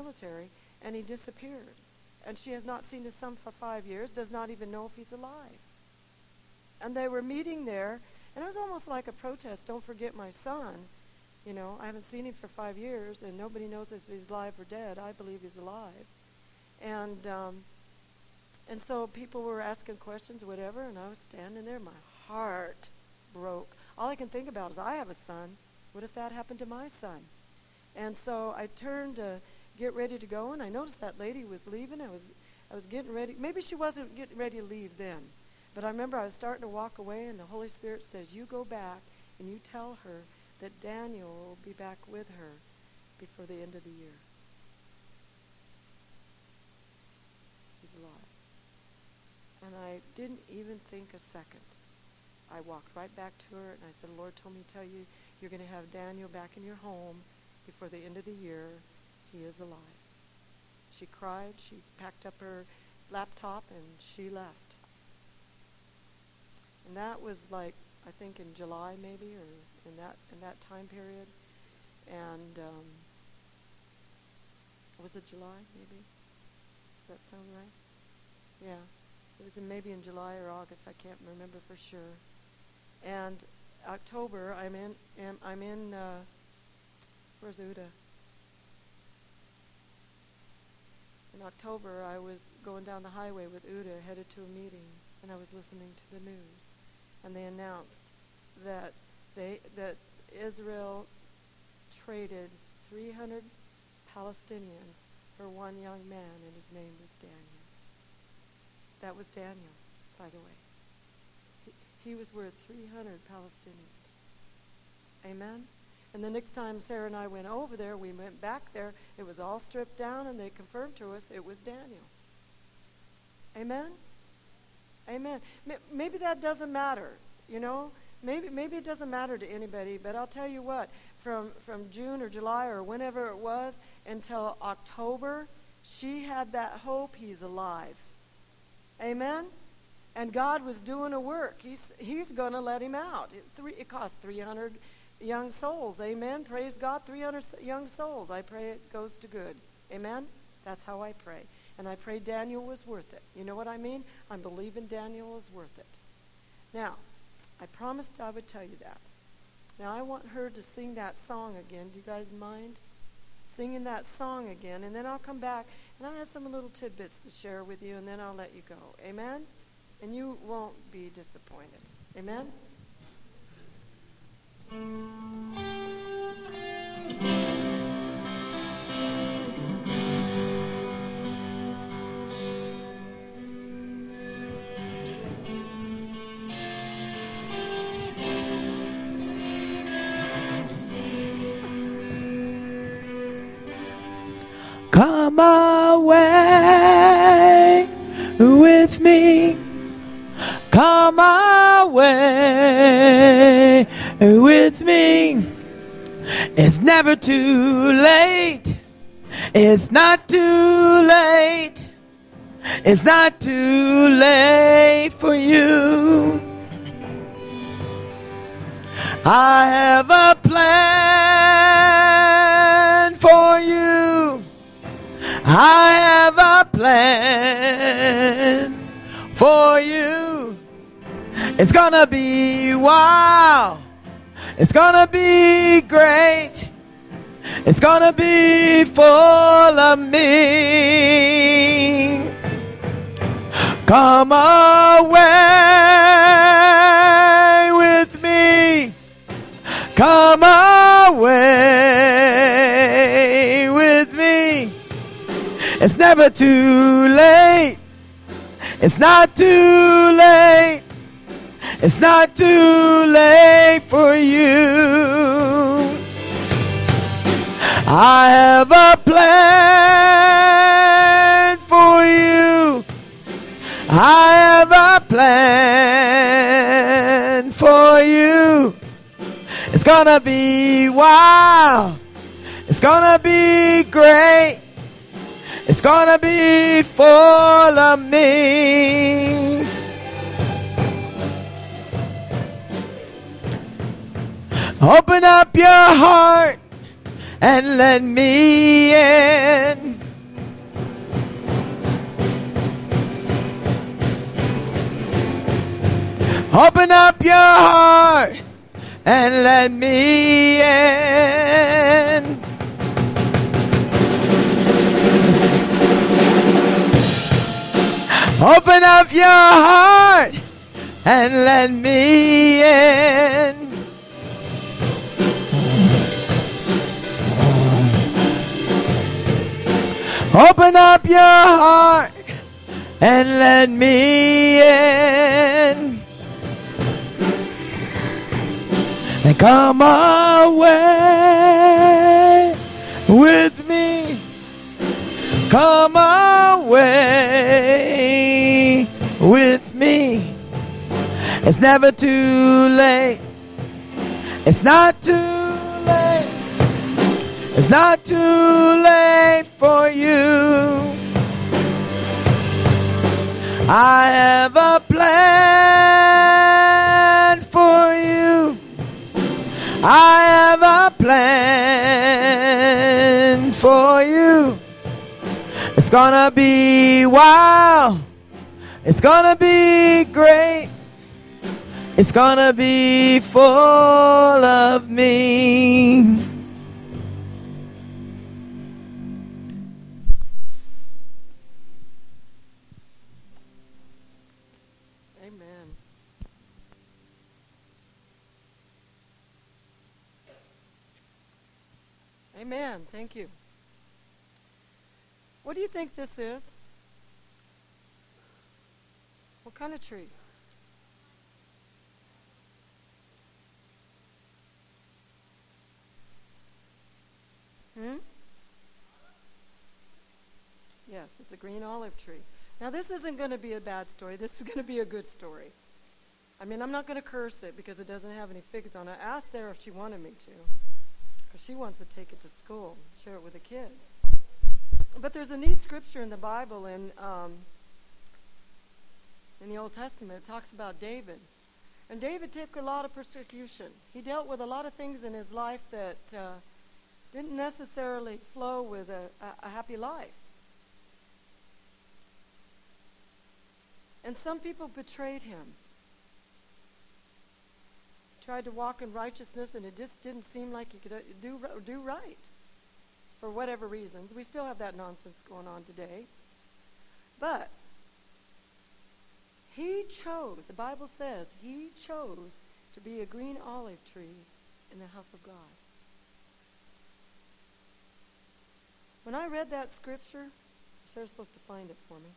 military, and he disappeared. And she has not seen his son for 5 years, does not even know if he's alive. And they were meeting there, and it was almost like a protest. Don't forget my son. You know, I haven't seen him for 5 years, and nobody knows if he's alive or dead. I believe he's alive. And so people were asking questions, whatever, and I was standing there. My heart broke. All I can think about is I have a son. What if that happened to my son? And so I turned to get ready to go, and I noticed that lady was leaving. I was getting ready. Maybe she wasn't getting ready to leave then. But I remember I was starting to walk away, and the Holy Spirit says, you go back and you tell her that Daniel will be back with her before the end of the year. He's alive. And I didn't even think a second. I walked right back to her, and I said, the Lord told me to tell you, you're going to have Daniel back in your home before the end of the year. He is alive. She cried. She packed up her laptop, and she left. And that was like, I think in July maybe, or in that time period. And was it July maybe? Does that sound right? Yeah. It was maybe in July or August. I can't remember for sure. And October, I'm in where's Uda? In October, I was going down the highway with Uda, headed to a meeting, and I was listening to the news. And they announced that Israel traded 300 Palestinians for one young man, and his name was Daniel. That was Daniel, by the way. He was worth 300 Palestinians. Amen? And the next time Sarah and I went over there, we went back there, it was all stripped down, and they confirmed to us it was Daniel. Amen? Amen. Maybe that doesn't matter, you know. Maybe it doesn't matter to anybody, but I'll tell you what, from June or July or whenever it was until October, she had that hope he's alive. Amen? And God was doing a work. He's going to let him out. It cost 300 young souls. Amen? Praise God, 300 young souls. I pray it goes to good. Amen? That's how I pray. And I pray Daniel was worth it. You know what I mean? I'm believing Daniel is worth it. Now, I promised I would tell you that. Now, I want her to sing that song again. Do you guys mind singing that song again? And then I'll come back, and I have some little tidbits to share with you, and then I'll let you go. Amen? And you won't be disappointed. Amen? Come away with me. Come away with me. It's never too late. It's not too late. It's not too late for you. I have a plan for you. I have a plan for you. It's gonna be wow. It's gonna be great. It's gonna be full of me. Come away with me. Come away with me. It's never too late. It's not too late. It's not too late for you. I have a plan for you. I have a plan for you. It's gonna be wow. It's gonna be great. It's gonna be full of me. Open up your heart and let me in. Open up your heart and let me in. Open up your heart and let me in. Open up your heart and let me in. And come away with me. Come away with me. It's never too late. It's not too late. It's not too late for you. I have a plan for you. I have a plan for you. It's gonna be wild. It's gonna be great. It's gonna be full of me. Amen. Amen. Thank you. What do you think this is? What kind of tree? Yes, it's a green olive tree. Now, this isn't going to be a bad story. This is going to be a good story. I mean, I'm not going to curse it because it doesn't have any figs on it. I asked Sarah if she wanted me to, because she wants to take it to school, share it with the kids. But there's a neat scripture in the Bible in the Old Testament. It talks about David. And David took a lot of persecution. He dealt with a lot of things in his life that didn't necessarily flow with a happy life. And some people betrayed him. Tried to walk in righteousness, and it just didn't seem like he could do right for whatever reasons. We still have that nonsense going on today. But he chose, the Bible says, he chose to be a green olive tree in the house of God. When I read that scripture, Sarah's supposed to find it for me.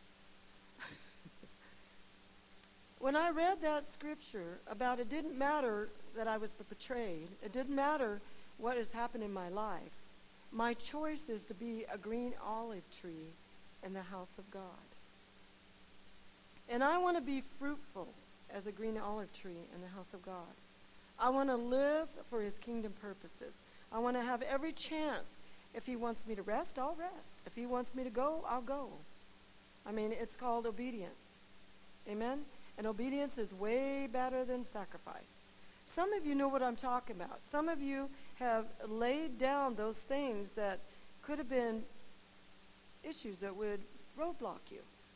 When I read that scripture about it didn't matter that I was betrayed, it didn't matter what has happened in my life, my choice is to be a green olive tree in the house of God. And I want to be fruitful as a green olive tree in the house of God. I want to live for his kingdom purposes. I want to have every chance. If he wants me to rest, I'll rest. If he wants me to go, I'll go. I mean, it's called obedience. Amen? And obedience is way better than sacrifice. Some of you know what I'm talking about. Some of you have laid down those things that could have been issues that would roadblock you.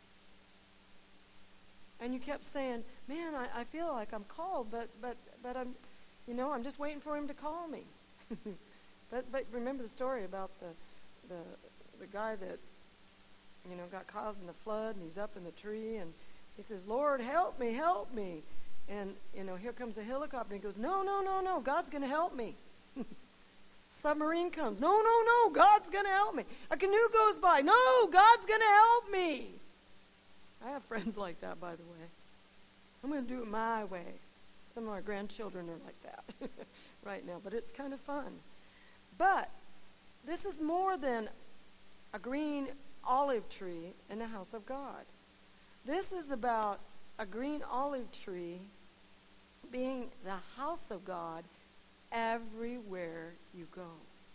And you kept saying, man, I feel like I'm called, but I'm, I'm just waiting for him to call me. But remember the story about the guy that, got caught in the flood, and he's up in the tree, and he says, Lord, help me, help me. And, here comes a helicopter, and he goes, no, God's going to help me. Submarine comes, no, God's going to help me. A canoe goes by, no, God's going to help me. I have friends like that, by the way. I'm going to do it my way. Some of our grandchildren are like that right now, but it's kind of fun. But this is more than a green olive tree in the house of God. This is about a green olive tree being the house of God everywhere you go.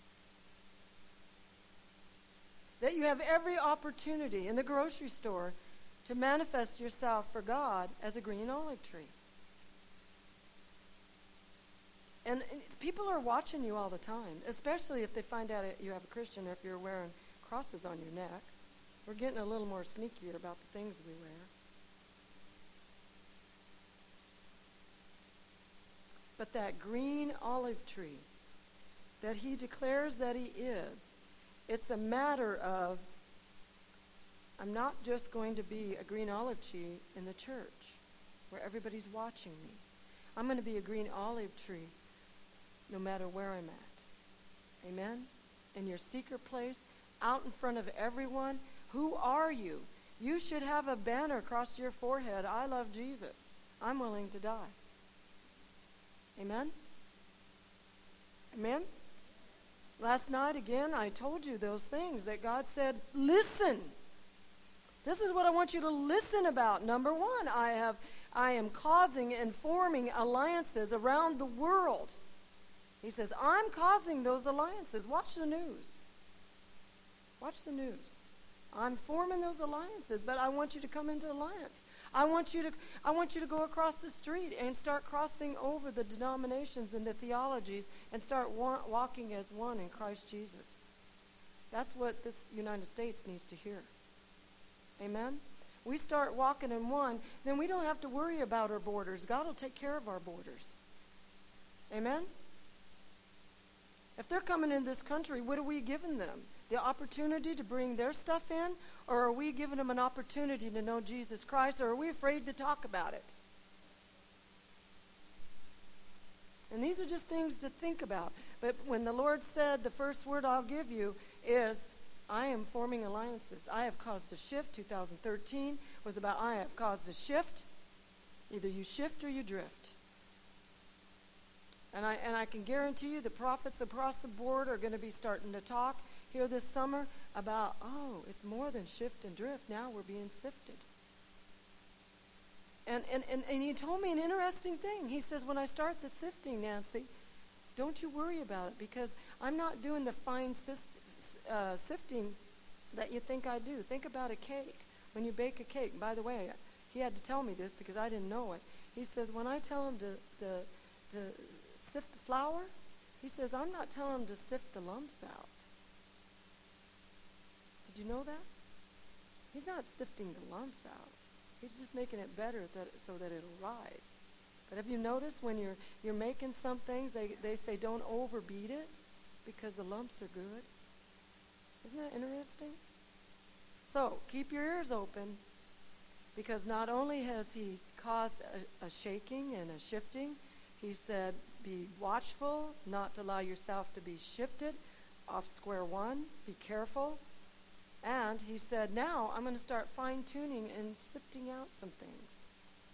That you have every opportunity in the grocery store to manifest yourself for God as a green olive tree. And people are watching you all the time, especially if they find out you have a Christian or if you're wearing crosses on your neck. We're getting a little more sneakier about the things we wear. but that green olive tree that he declares that he is. It's a matter of, I'm not just going to be a green olive tree in the church where everybody's watching me. I'm going to be a green olive tree no matter where I'm at. Amen? In your secret place, out in front of everyone. Who are you? You should have a banner across your forehead. I love Jesus. I'm willing to die. Amen? Amen? Last night, again, I told you those things that God said, listen. This is what I want you to listen about. Number one, I am causing and forming alliances around the world. He says, I'm causing those alliances. Watch the news. Watch the news. I'm forming those alliances, but I want you to come into alliance. I want you to go across the street and start crossing over the denominations and the theologies and start walking as one in Christ Jesus. That's what this United States needs to hear. Amen? We start walking in one, then we don't have to worry about our borders. God will take care of our borders. Amen? If they're coming in this country, what are we giving them? The opportunity to bring their stuff in? Or are we giving them an opportunity to know Jesus Christ? Or are we afraid to talk about it? And these are just things to think about. But when the Lord said, the first word I'll give you is, I am forming alliances. I have caused a shift. 2013 was about I have caused a shift. Either you shift or you drift. And I can guarantee you the prophets across the board are going to be starting to talk here this summer about, oh, it's more than shift and drift. Now we're being sifted. And he told me an interesting thing. He says, when I start the sifting, Nancy, don't you worry about it, because I'm not doing the fine sifting that you think I do. Think about a cake. When you bake a cake, by the way, he had to tell me this because I didn't know it. He says, when I tell him to sift the flour, he says, I'm not telling him to sift the lumps out. Did you know that? He's not sifting the lumps out. He's just making it better so that it'll rise. But have you noticed when you're making some things, they say don't overbeat it because the lumps are good? Isn't that interesting? So keep your ears open, because not only has he caused a shaking and a shifting, he said, be watchful not to allow yourself to be shifted off square one. Be careful. And he said, now I'm going to start fine-tuning and sifting out some things.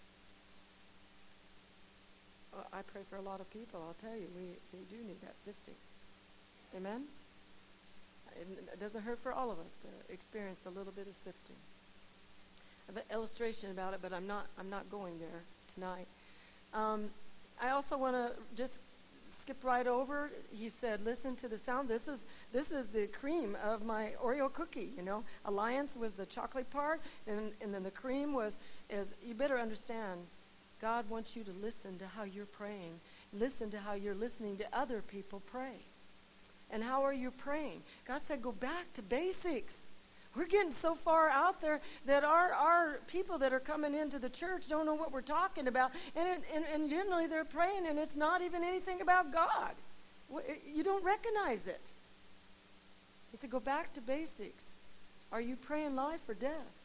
I pray for a lot of people. I'll tell you, we do need that sifting. Amen? It doesn't hurt for all of us to experience a little bit of sifting. I have an illustration about it, but I'm not going there tonight. I also want to just skip right over. He said, listen to the sound. This is the cream of my Oreo cookie, you know. Alliance was the chocolate part, and then the cream is you better understand, God wants you to listen to how you're praying. Listen to how you're listening to other people pray. And how are you praying? God said, go back to basics. We're getting so far out there that our people that are coming into the church don't know what we're talking about. And generally they're praying, and it's not even anything about God. You don't recognize it. He said, go back to basics. Are you praying life or death?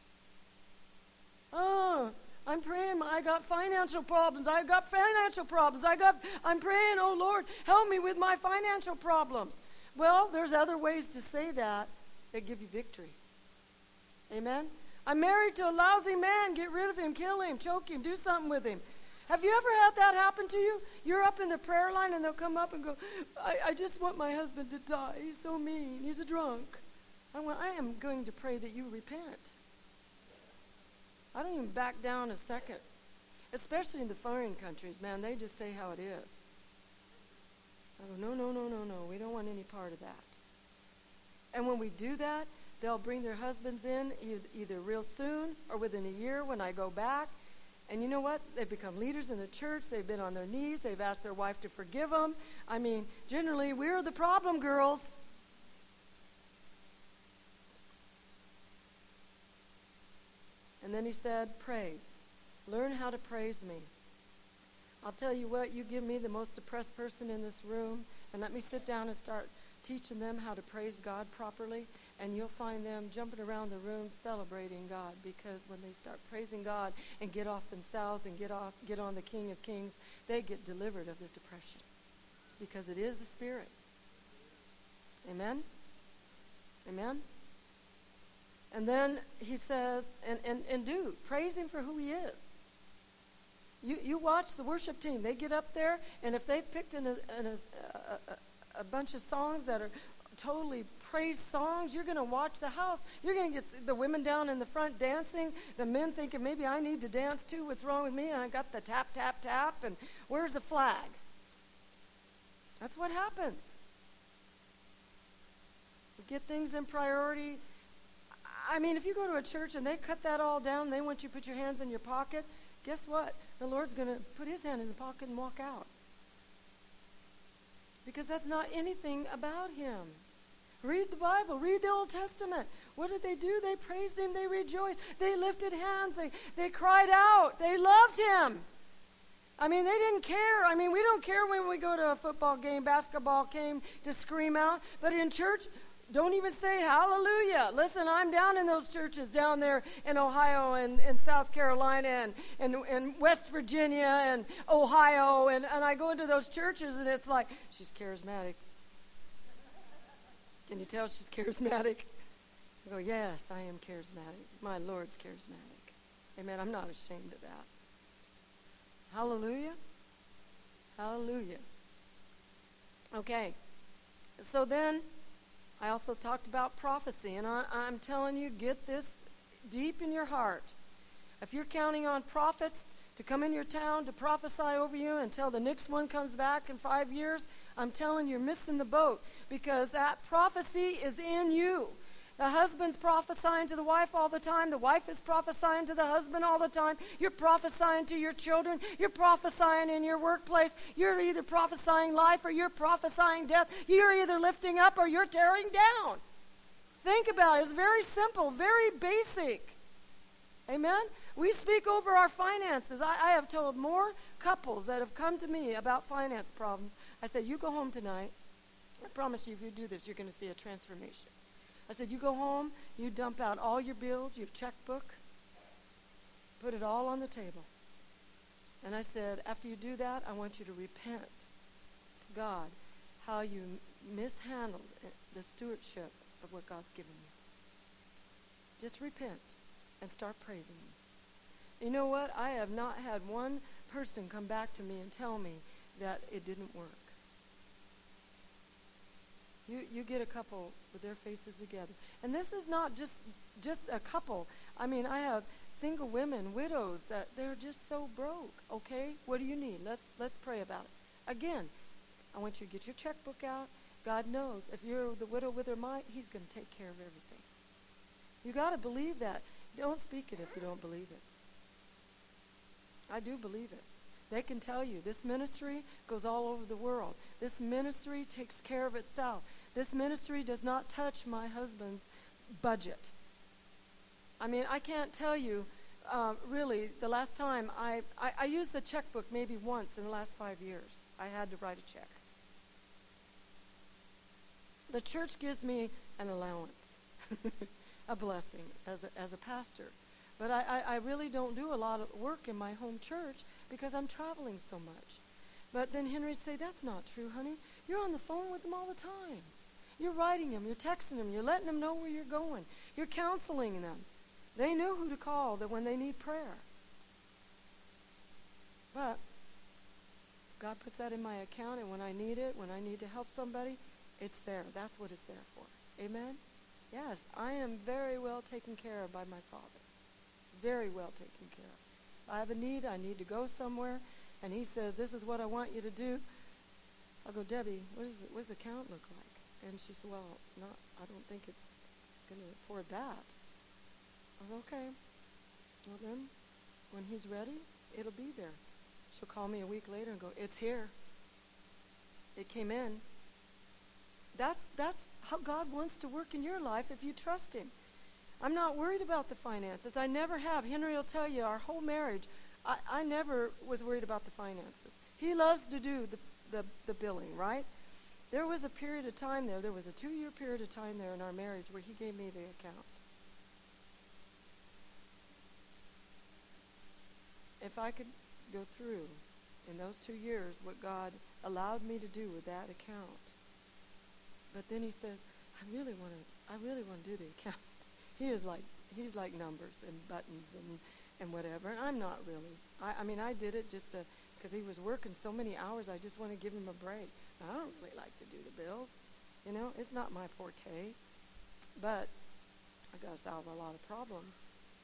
Oh, I'm praying. I got financial problems. I'm praying, oh Lord, help me with my financial problems. Well, there's other ways to say that give you victory. Amen? I'm married to a lousy man. Get rid of him, kill him, choke him, do something with him. Have you ever had that happen to you? You're up in the prayer line and they'll come up and go, I just want my husband to die. He's so mean. He's a drunk. I am going to pray that you repent. I don't even back down a second. Especially in the foreign countries, man, they just say how it is. I go, no, we don't want any part of that. And when we do that, they'll bring their husbands in either real soon or within a year when I go back. And you know what? They've become leaders in the church. They've been on their knees. They've asked their wife to forgive them. I mean, generally, we're the problem girls. And then he said, praise. Learn how to praise me. I'll tell you what, you give me the most depressed person in this room, and let me sit down and start teaching them how to praise God properly, and you'll find them jumping around the room celebrating God, because when they start praising God and get off themselves and get on the King of Kings, they get delivered of their depression, because it is the Spirit. Amen? Amen? And then he says, and do, praise him for who he is. You watch the worship team. They get up there, and if they picked a bunch of songs that are totally praise songs, you're going to watch the house. You're going to get the women down in the front dancing, the men thinking, maybe I need to dance too. What's wrong with me? And I got the tap, tap, tap, and where's the flag? That's what happens. We get things in priority. I mean, if you go to a church and they cut that all down, they want you to put your hands in your pocket, guess what? The Lord's going to put his hand in the pocket and walk out. Because that's not anything about him. Read the Bible. Read the Old Testament. What did they do? They praised him. They rejoiced. They lifted hands. They cried out. They loved him. I mean, they didn't care. I mean, we don't care when we go to a football game, basketball game, to scream out. But in church, don't even say hallelujah. Listen, I'm down in those churches down there in Ohio and South Carolina and West Virginia and Ohio. And I go into those churches and it's like, she's charismatic. Can you tell she's charismatic? I go, yes, I am charismatic. My Lord's charismatic. Amen. I'm not ashamed of that. Hallelujah. Hallelujah. Okay. So then, I also talked about prophecy, and I'm telling you, get this deep in your heart. If you're counting on prophets to come in your town to prophesy over you until the next one comes back in 5 years, I'm telling you, you're missing the boat, because that prophecy is in you. The husband's prophesying to the wife all the time. The wife is prophesying to the husband all the time. You're prophesying to your children. You're prophesying in your workplace. You're either prophesying life or you're prophesying death. You're either lifting up or you're tearing down. Think about it. It's very simple, very basic. Amen? We speak over our finances. I have told more couples that have come to me about finance problems. I said, you go home tonight. I promise you, if you do this, you're going to see a transformation. I said, you go home, you dump out all your bills, your checkbook, put it all on the table. And I said, after you do that, I want you to repent to God how you mishandled the stewardship of what God's given you. Just repent and start praising him. You know what? I have not had one person come back to me and tell me that it didn't work. You get a couple with their faces together. And this is not just a couple. I mean, I have single women, widows, that they're just so broke. Okay, what do you need? Let's pray about it. Again, I want you to get your checkbook out. God knows if you're the widow with her mite, he's going to take care of everything. You got to believe that. Don't speak it if you don't believe it. I do believe it. They can tell you this ministry goes all over the world. This ministry takes care of itself. This ministry does not touch my husband's budget. I mean, I can't tell you really the last time I used the checkbook maybe once in the last 5 years. I had to write a check. The church gives me an allowance, a blessing as a pastor. But I really don't do a lot of work in my home church because I'm traveling so much. But then Henry would say, that's not true, honey. You're on the phone with them all the time. You're writing them, you're texting them, you're letting them know where you're going. You're counseling them. They know who to call when they need prayer. But God puts that in my account, and when I need it, when I need to help somebody, it's there. That's what it's there for. Amen? Yes, I am very well taken care of by my Father. Very well taken care of. I have a need, I need to go somewhere, and he says, this is what I want you to do. I'll go, Debbie, what does the account look like? And she said, well, I don't think it's going to afford that. I said, okay. Well then, when he's ready, it'll be there. She'll call me a week later and go, it's here. It came in. That's how God wants to work in your life if you trust him. I'm not worried about the finances. I never have. Henry will tell you, our whole marriage, I never was worried about the finances. He loves to do the billing, right? There was a period of time there was a 2-year period of time there in our marriage where he gave me the account. If I could go through in those 2 years what God allowed me to do with that account. But then he says, I really want to do the account. He's like numbers and buttons and whatever. And I'm not really. I mean, I did it just because he was working so many hours. I just want to give him a break. I don't really like to do the bills. You know, it's not my forte. But I got to solve a lot of problems.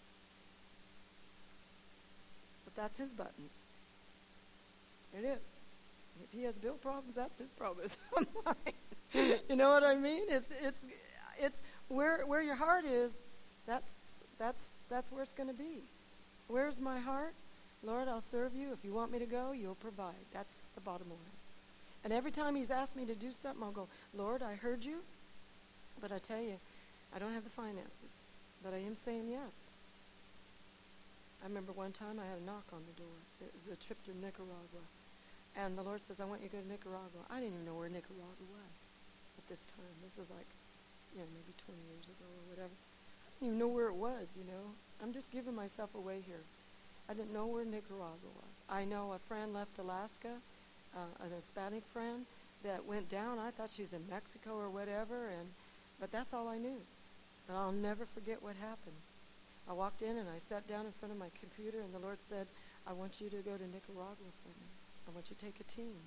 But that's his buttons. It is. If he has bill problems, that's his problem. It's not mine. You know what I mean? It's where your heart is. That's where it's going to be. Where's my heart? Lord, I'll serve you. If you want me to go, you'll provide. That's the bottom line. And every time he's asked me to do something, I'll go, Lord, I heard you, but I tell you, I don't have the finances, but I am saying yes. I remember one time I had a knock on the door. It was a trip to Nicaragua. And the Lord says, I want you to go to Nicaragua. I didn't even know where Nicaragua was at this time. This is like, maybe 20 years ago or whatever. I didn't even know where it was, I'm just giving myself away here. I didn't know where Nicaragua was. I know a friend left Alaska, an Hispanic friend, that went down. I thought she was in Mexico or whatever, but that's all I knew. And I'll never forget what happened. I walked in and I sat down in front of my computer, and the Lord said, I want you to go to Nicaragua for me. I want you to take a team.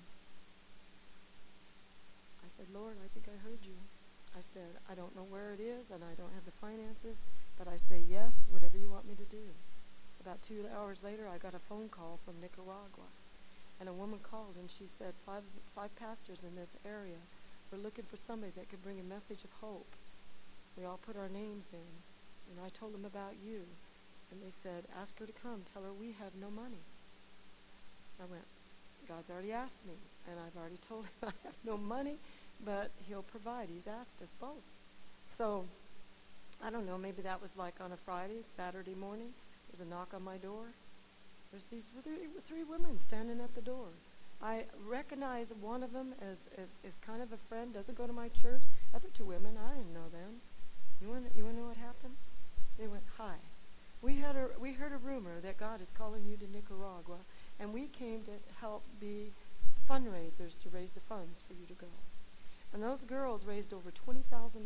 I said, Lord, I think I heard you. I said, I don't know where it is, and I don't have the finances, but I say yes, whatever you want me to do. About 2 hours later, I got a phone call from Nicaragua, and a woman called, and she said, five pastors in this area were looking for somebody that could bring a message of hope. We all put our names in, and I told them about you, and they said, ask her to come, tell her we have no money. I went, God's already asked me, and I've already told him I have no money, but he'll provide. He's asked us both. So, I don't know, maybe that was like on a Friday, Saturday morning. There's a knock on my door. There's these three women standing at the door. I recognize one of them as kind of a friend, doesn't go to my church. Other 2 women, I didn't know them. You want to know what happened? They went, hi. We heard a rumor that God is calling you to Nicaragua, and we came to help be fundraisers to raise the funds for you to go. And those girls raised over $20,000.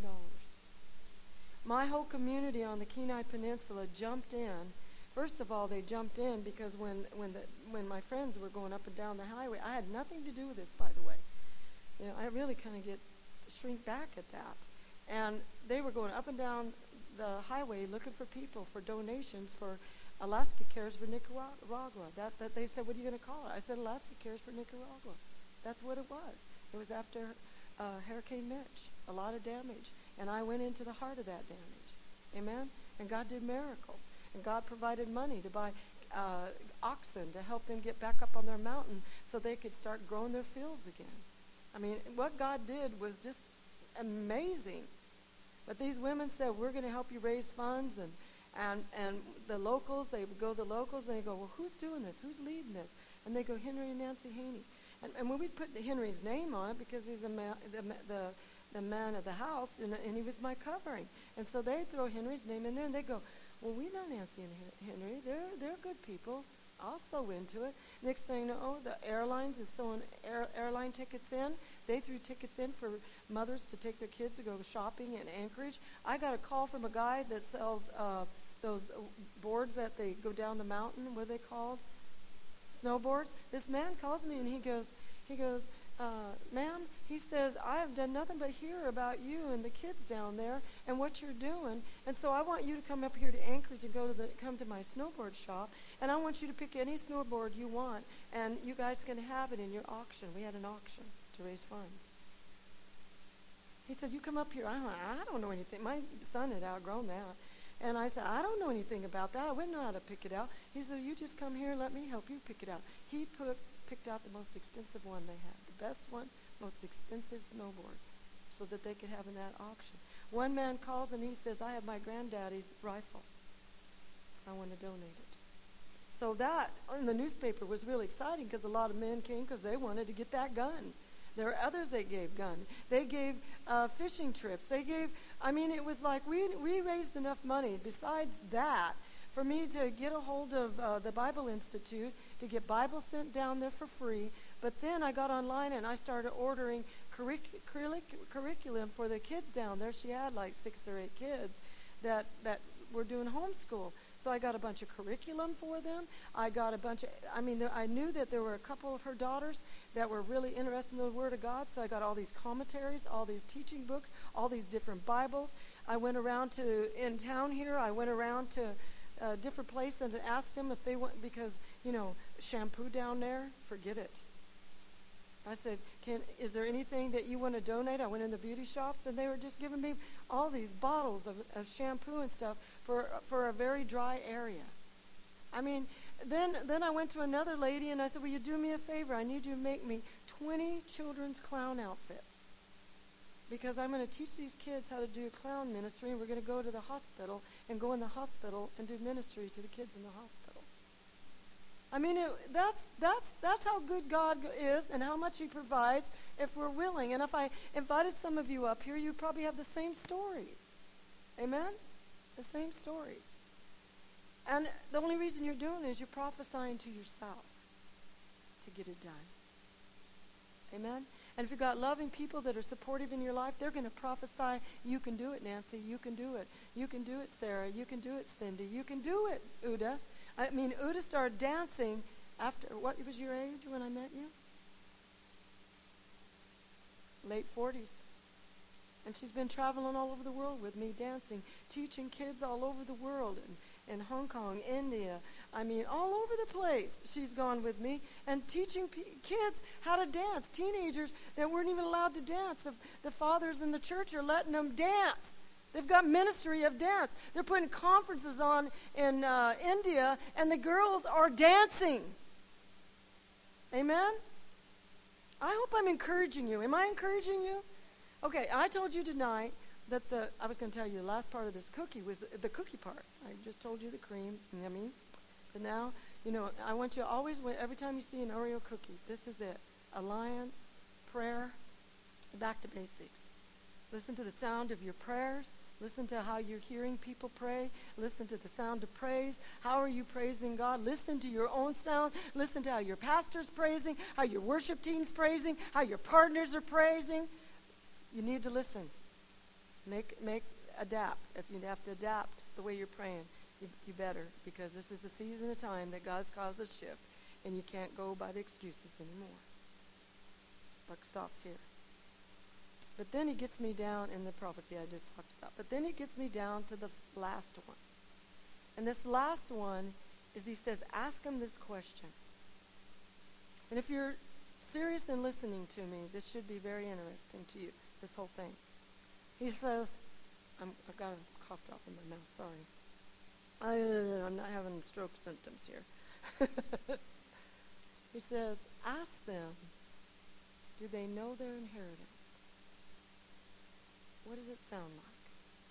My whole community on the Kenai Peninsula jumped in. First of all, they jumped in because when my friends were going up and down the highway, I had nothing to do with this, by the way. I really kind of shrink back at that. And they were going up and down the highway looking for people for donations for Alaska Cares for Nicaragua. That they said, what are you going to call it? I said, Alaska Cares for Nicaragua. That's what it was. It was after Hurricane Mitch, a lot of damage. And I went into the heart of that damage. Amen? And God did miracles. And God provided money to buy oxen to help them get back up on their mountain so they could start growing their fields again. I mean, what God did was just amazing. But these women said, we're going to help you raise funds. And the locals, they would go to the locals and they go, well, who's doing this? Who's leading this? And they go, Henry and Nancy Haney. And when we put Henry's name on it, because he's the man of the house, and he was my covering. And so they throw Henry's name in there, and they go, well, we know Nancy and Henry. They're good people. I'll sew into it. Next thing you know, the airlines is sewing airline tickets in. They threw tickets in for mothers to take their kids to go shopping in Anchorage. I got a call from a guy that sells those boards that they go down the mountain. What are they called? Snowboards. This man calls me and he goes, ma'am, he says, I have done nothing but hear about you and the kids down there and what you're doing, and so I want you to come up here to Anchorage and come to my snowboard shop, and I want you to pick any snowboard you want, and you guys can have it in your auction. We had an auction to raise funds. He said, you come up here. I don't know anything. My son had outgrown that. And I said, I don't know anything about that. I wouldn't know how to pick it out. He said, you just come here and let me help you pick it out. He picked out the most expensive one they had, the best one, most expensive snowboard, so that they could have in that auction. One man calls and he says, I have my granddaddy's rifle. I want to donate it. So that in the newspaper was really exciting because a lot of men came because they wanted to get that gun. There were others that gave gun. They gave fishing trips. They gave, it was like we raised enough money besides that for me to get a hold of the Bible Institute, to get Bibles sent down there for free. But then I got online and I started ordering curriculum for the kids down there. She had like 6 or 8 kids that were doing homeschool. So I got a bunch of curriculum for them. I got a bunch of, I knew that there were a couple of her daughters that were really interested in the Word of God. So I got all these commentaries, all these teaching books, all these different Bibles. I went around in town here, I went around to different places and asked them if they want, because, shampoo down there, forget it. I said, is there anything that you want to donate? I went in the beauty shops, and they were just giving me all these bottles of shampoo and stuff for a very dry area. Then I went to another lady, and I said, will you do me a favor? I need you to make me 20 children's clown outfits, because I'm going to teach these kids how to do clown ministry, and we're going to go to the hospital and go in the hospital and do ministry to the kids in the hospital. That's how good God is and how much He provides if we're willing. And if I invited some of you up here, you probably have the same stories. Amen? The same stories. And the only reason you're doing it is you're prophesying to yourself to get it done. Amen? And if you've got loving people that are supportive in your life, they're going to prophesy, you can do it, Nancy, you can do it. You can do it, Sarah, you can do it, Cindy, you can do it, Uda. Uda started dancing after, what was your age when I met you? Late 40s. And she's been traveling all over the world with me, dancing, teaching kids all over the world, in Hong Kong, India. All over the place she's gone with me and teaching kids how to dance, teenagers that weren't even allowed to dance. The fathers in the church are letting them dance. They've got ministry of dance. They're putting conferences on in India, and the girls are dancing. Amen? I hope I'm encouraging you. Am I encouraging you? Okay, I told you tonight that I was going to tell you the last part of this cookie was the cookie part. I just told you the cream, yummy. But now, I want you to always, every time you see an Oreo cookie, this is it. Alliance, prayer, back to basics. Listen to the sound of your prayers. Listen to how you're hearing people pray. Listen to the sound of praise. How are you praising God? Listen to your own sound. Listen to how your pastor's praising, how your worship team's praising, how your partners are praising. You need to listen. Adapt. If you have to adapt the way you're praying, you better, because this is a season of time that God's caused a shift, and you can't go by the excuses anymore. Buck stops here. But then He gets me down in the prophecy I just talked about. But then He gets me down to this last one. And this last one is He says, ask Him this question. And if you're serious in listening to me, this should be very interesting to you, this whole thing. He says, I've got a cough drop in my mouth, sorry. I'm not having stroke symptoms here. He says, ask them, do they know their inheritance? What does it sound like?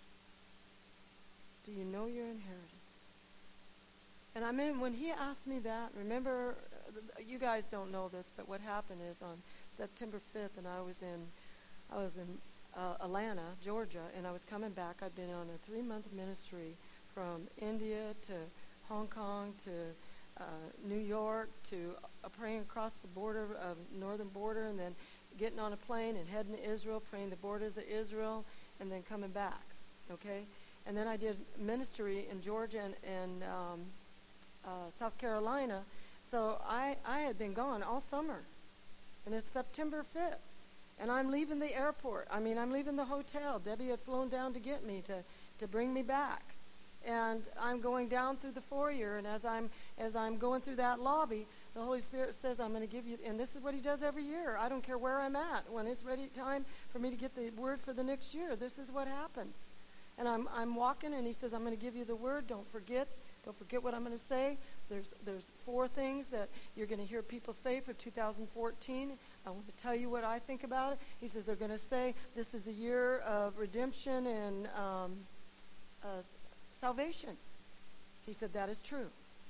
Do you know your inheritance? And when He asked me that, remember, you guys don't know this, but what happened is on September 5th, and I was in Atlanta, Georgia, and I was coming back. I'd been on a 3-month ministry from India to Hong Kong to New York to praying across the border, northern border, and then getting on a plane and heading to Israel, praying the borders of Israel, and then coming back, okay? And then I did ministry in Georgia and South Carolina, so I had been gone all summer, and it's September 5th, and I'm leaving the airport. I'm leaving the hotel. Debbie had flown down to get me, to bring me back, and I'm going down through the foyer, and as I'm going through that lobby, the Holy Spirit says, I'm going to give you, and this is what He does every year. I don't care where I'm at. When it's ready time for me to get the word for the next year, this is what happens. And I'm walking, and He says, I'm going to give you the word. Don't forget what I'm going to say. There's 4 things that you're going to hear people say for 2014. I want to tell you what I think about it. He says they're going to say this is a year of redemption and salvation. He said that is true.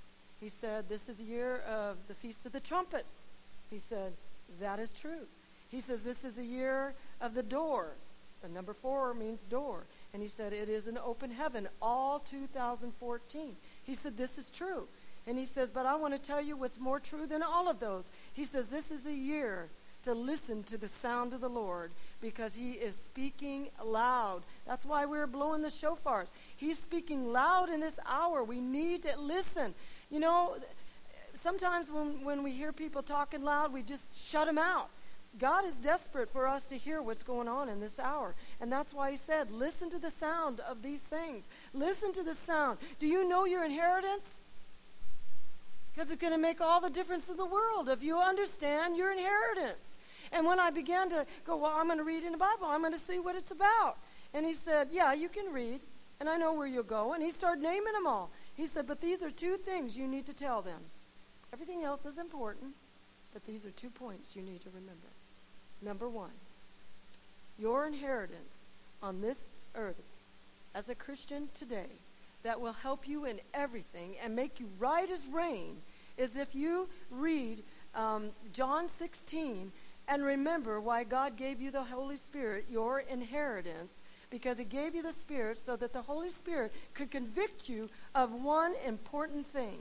He said, this is a year of the Feast of the Trumpets. He said, that is true. He says, this is a year of the door. The number 4 means door. And he said, it is an open heaven all 2014. He said, this is true. And he says, but I want to tell you what's more true than all of those. He says, this is a year to listen to the sound of the Lord, because he is speaking loud. That's why we're blowing the shofars. He's speaking loud in this hour. We need to listen. You know, sometimes when we hear people talking loud, we just shut them out. God is desperate for us to hear what's going on in this hour. And that's why he said, listen to the sound of these things. Listen to the sound. Do you know your inheritance? Because it's going to make all the difference in the world if you understand your inheritance. And when I began to go, well, I'm going to read in the Bible. I'm going to see what it's about. And he said, yeah, you can read, and I know where you'll go. And he started naming them all. He said, but these are 2 things you need to tell them. Everything else is important, but these are 2 points you need to remember. Number 1, your inheritance on this earth as a Christian today that will help you in everything and make you right as rain is if you read John 16 and remember why God gave you the Holy Spirit, your inheritance, because he gave you the Spirit so that the Holy Spirit could convict you of one important thing.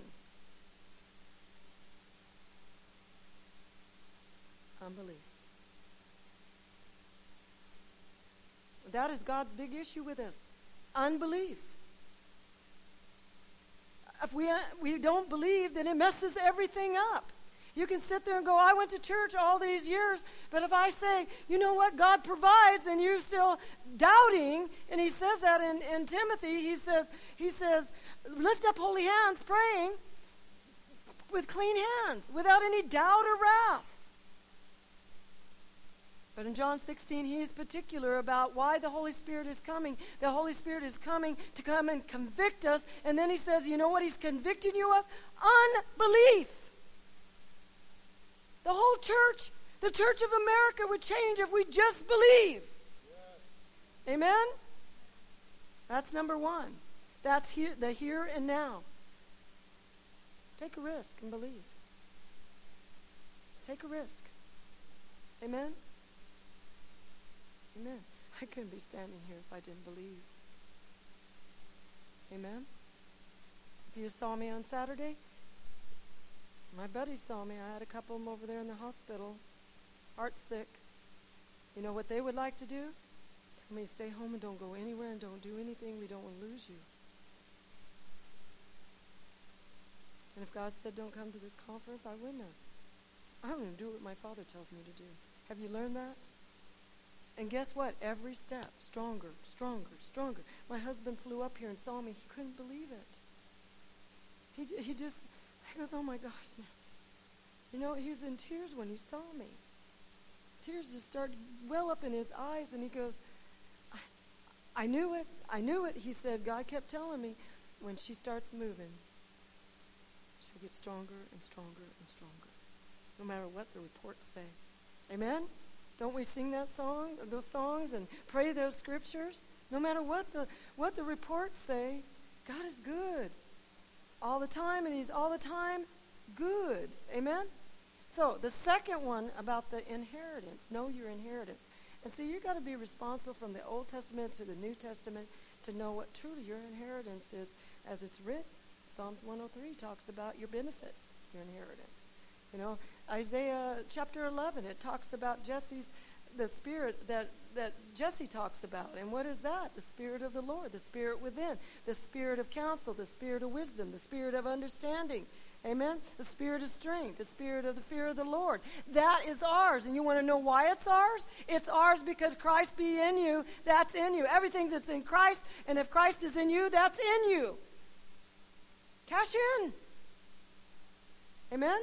Unbelief. That is God's big issue with us. Unbelief. If we don't believe, then it messes everything up. You can sit there and go, I went to church all these years, but if I say, you know what, God provides, and you're still doubting, and he says that in Timothy, he says, lift up holy hands, praying with clean hands, without any doubt or wrath. But in John 16, he's particular about why the Holy Spirit is coming. The Holy Spirit is coming to come and convict us. And then he says, you know what he's convicting you of? Unbelief. The whole church, the Church of America would change if we just believe. Yes. Amen? That's number 1. That's the here and now. Take a risk and believe. Take a risk. Amen? Amen. I couldn't be standing here if I didn't believe. Amen? If you saw me on Saturday, my buddies saw me. I had a couple of them over there in the hospital, heart sick. You know what they would like to do? Tell me to stay home and don't go anywhere and don't do anything. We don't want to lose you. And if God said don't come to this conference, I wouldn't have. I'm going to do what my Father tells me to do. Have you learned that? And guess what? Every step, stronger, stronger, stronger. My husband flew up here and saw me. He couldn't believe it. He goes, oh my gosh, Nancy. You know, he was in tears when he saw me. Tears just started well up in his eyes, and he goes, I knew it. I knew it. He said, God kept telling me, when she starts moving, she'll get stronger and stronger and stronger, no matter what the reports say. Amen? Don't we sing that song, those songs, and pray those scriptures? No matter what the reports say, God is good all the time, and he's all the time good. Amen? So the second one about the inheritance, know your inheritance. And see, you've got to be responsible from the Old Testament to the New Testament to know what truly your inheritance is as it's written. Psalms 103 talks about your benefits, your inheritance. You know, Isaiah chapter 11, it talks about the spirit that Jesse talks about. And what is that? The Spirit of the Lord, the Spirit within, the Spirit of counsel, the Spirit of wisdom, the Spirit of understanding. Amen? The Spirit of strength, the Spirit of the fear of the Lord. That is ours. And you want to know why it's ours? It's ours because Christ be in you, that's in you. Everything that's in Christ, and if Christ is in you, that's in you. Cash in. Amen?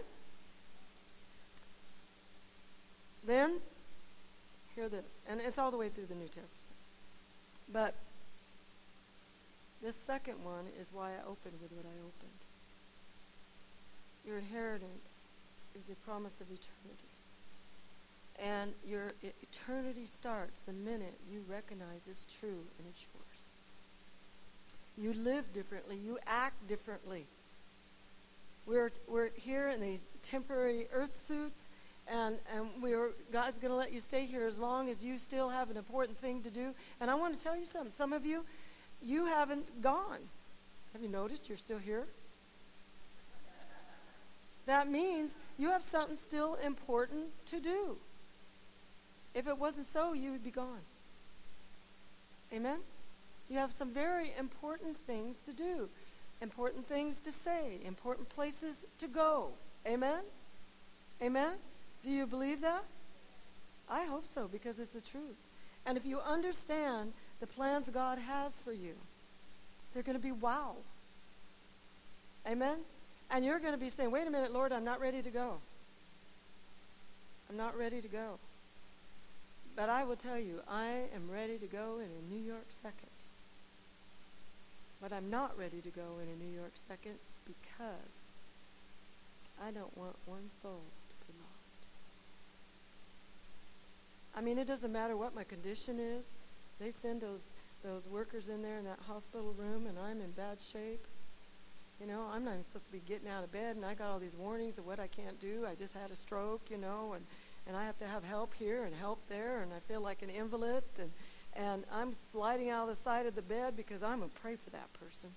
Then, hear this, and it's all the way through the New Testament. But this second one is why I opened with what I opened. Your inheritance is the promise of eternity. And your eternity starts the minute you recognize it's true and it's yours. You live differently. You act differently. we're here in these temporary earth suits, and God's going to let you stay here as long as you still have an important thing to do. And I want to tell you something. Some of you, you haven't gone. Have you noticed you're still here? That means you have something still important to do. If it wasn't so, you would be gone. Amen? You have some very important things to do, important things to say, important places to go. Amen? Amen? Do you believe that? I hope so, because it's the truth. And if you understand the plans God has for you, they're going to be wow. Amen? And you're going to be saying, wait a minute, Lord, I'm not ready to go. I'm not ready to go. But I will tell you, I am ready to go in a New York second. But I'm not ready to go in a New York second because I don't want one soul to be lost. I mean, it doesn't matter what my condition is. They send those workers in there in that hospital room, and I'm in bad shape. You know, I'm not even supposed to be getting out of bed, and I got all these warnings of what I can't do. I just had a stroke, you know, and I have to have help here and help there, and I feel like an invalid, and I'm sliding out of the side of the bed because I'm going to pray for that person.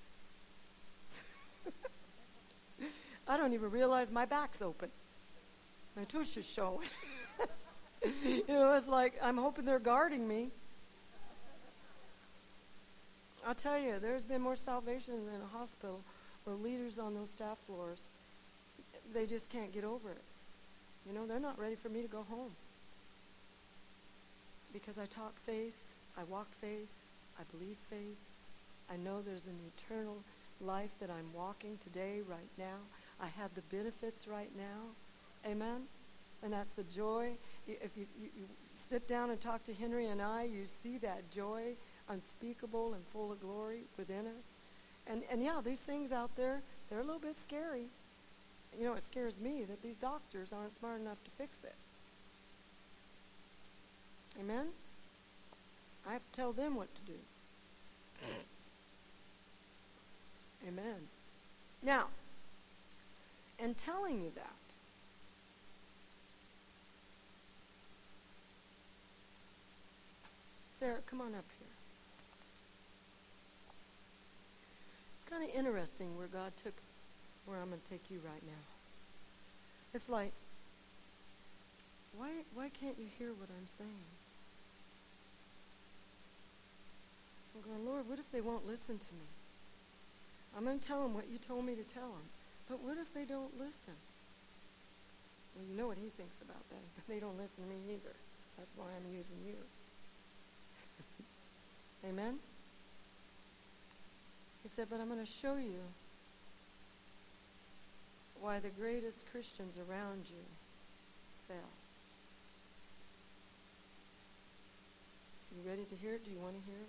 I don't even realize my back's open. My tush is showing. You know, it's like I'm hoping they're guarding me. I'll tell you, there's been more salvation in a hospital where leaders on those staff floors, they just can't get over it. You know, they're not ready for me to go home. Because I talk faith, I walk faith, I believe faith. I know there's an eternal life that I'm walking today, right now. I have the benefits right now. Amen? And that's the joy. If you sit down and talk to Henry and I, you see that joy, unspeakable and full of glory within us. And yeah, these things out there, they're a little bit scary. You know, it scares me that these doctors aren't smart enough to fix it. Amen? I have to tell them what to do. Amen. Now, in telling you that, Sarah, come on up here. It's kind of interesting where I'm going to take you right now. It's like, why can't you hear what I'm saying? I'm going, Lord, what if they won't listen to me? I'm going to tell them what you told me to tell them. But what if they don't listen? Well, you know what he thinks about that. They don't listen to me either. That's why I'm using you. Amen? He said, but I'm going to show you why the greatest Christians around you fell. You ready to hear it? Do you want to hear it?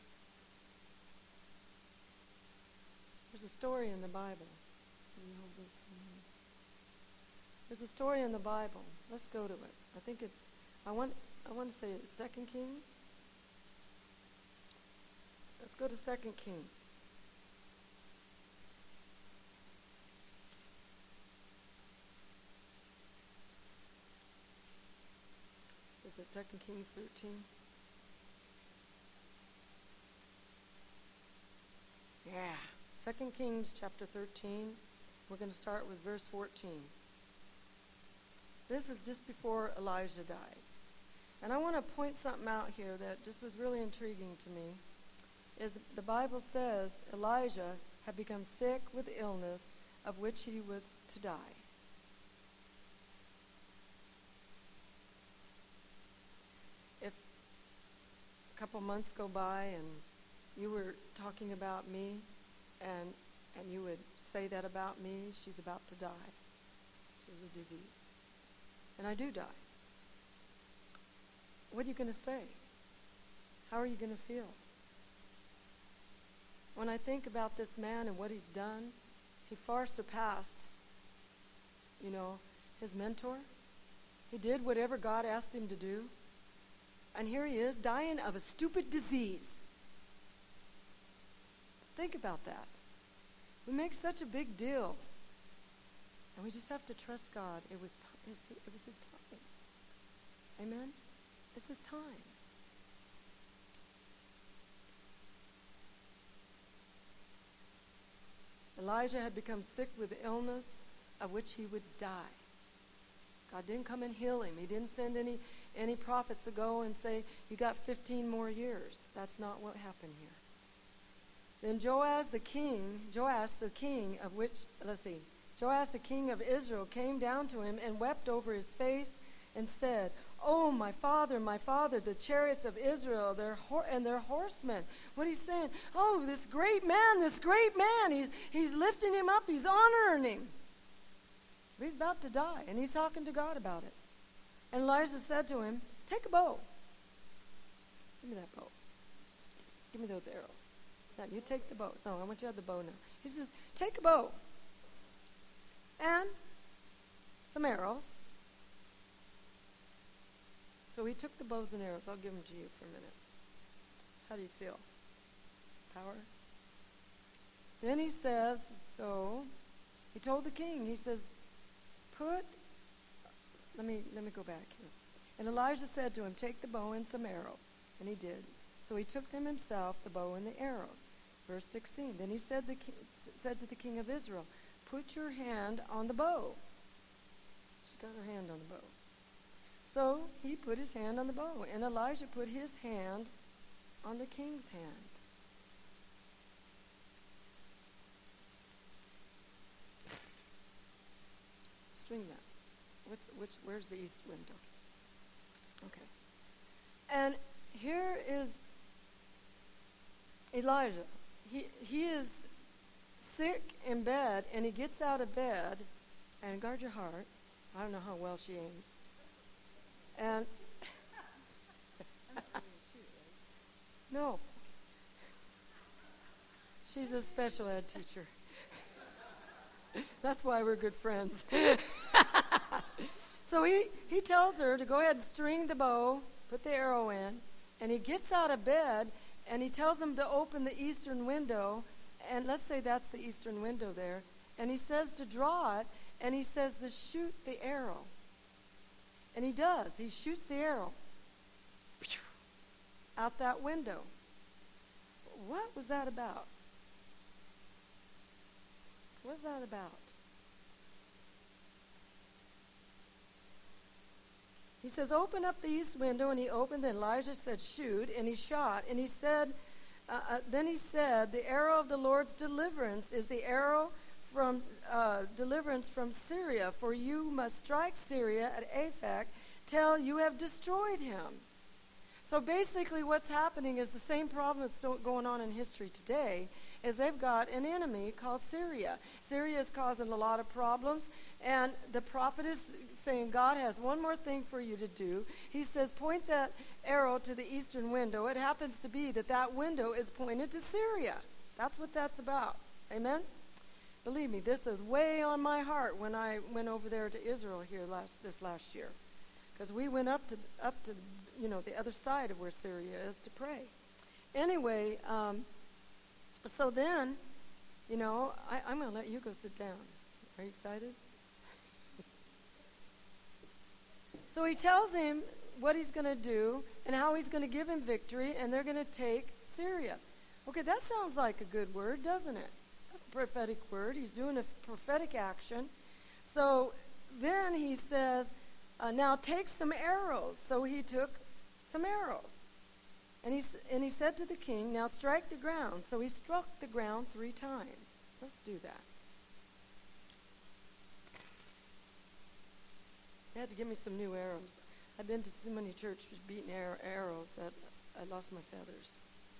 There's a story in the Bible. Can you hold this for me? There's a story in the Bible. Let's go to it. I think it's, I want to say it's 2 Kings. Let's go to 2 Kings. Is it 2 Kings 13? Yeah. 2 Kings chapter 13. We're going to start with verse 14. This is just before Elijah dies. And I want to point something out here that just was really intriguing to me. Is the Bible says Elijah had become sick with illness of which he was to die. If a couple months go by and you were talking about me and you would say that about me, she's about to die. She has a disease. And I do die. What are you going to say? How are you going to feel? When I think about this man and what he's done, he far surpassed, his mentor. He did whatever God asked him to do. And here he is, dying of a stupid disease. Think about that. We make such a big deal And we just have to trust God. It was his time. Amen? It's his time. Elijah had become sick with illness of which he would die. God didn't come and heal him. He didn't send any prophets to go and say, you got 15 more years. That's not what happened here. Then Joash the king of Israel came down to him and wept over his face and said, oh, my father, the chariots of Israel, and their horsemen. What he's saying, oh, this great man, he's lifting him up, he's honoring him. But he's about to die, and he's talking to God about it. And Elijah said to him, take a bow. Give me that bow. Give me those arrows. Now, you take the bow. No, I want you to have the bow now. He says, take a bow and some arrows. So he took the bows and arrows. I'll give them to you for a minute. How do you feel? Power? Then he says, so he told the king, he says, let me go back here. And Elijah said to him, take the bow and some arrows. And he did. So he took them himself, the bow and the arrows. Verse 16. Then he said to the king of Israel, put your hand on the bow. She got her hand on the bow. So he put his hand on the bow, and Elijah put his hand on the king's hand. String that. Where's the east window? Okay. And here is Elijah. He is sick in bed, and he gets out of bed, and guard your heart. I don't know how well she aims. And no, she's a special ed teacher. That's why we're good friends. So he tells her to go ahead and string the bow, put the arrow in, and he gets out of bed, and he tells him to open the eastern window, and let's say that's the eastern window there, and he says to draw it, and he says to shoot the arrow. And he does. He shoots the arrow out that window. What was that about? What was that about? He says, open up the east window, and he opened, and Elijah said, shoot, and he shot, and he said, then he said, the arrow of the Lord's deliverance is the arrow from deliverance from Syria, for you must strike Syria at Aphek till you have destroyed him. So basically what's happening is the same problem that's going on in history today, is they've got an enemy called Syria. Syria is causing a lot of problems, and the prophet is saying, God has one more thing for you to do. He says, point that arrow to the eastern window. It happens to be that window is pointed to Syria. That's what that's about. Amen? Believe me, this is way on my heart when I went over there to Israel here this last year, because we went up to the other side of where Syria is to pray. Anyway, so then, I'm going to let you go sit down. Are you excited? So he tells him what he's going to do and how he's going to give him victory, and they're going to take Syria. Okay, that sounds like a good word, doesn't it? That's a prophetic word. He's doing a prophetic action. So then he says, now take some arrows. So he took some arrows. And he said to the king, now strike the ground. So he struck the ground 3 times. Let's do that. They had to give me some new arrows. I've been to too many churches beating arrows that I lost my feathers.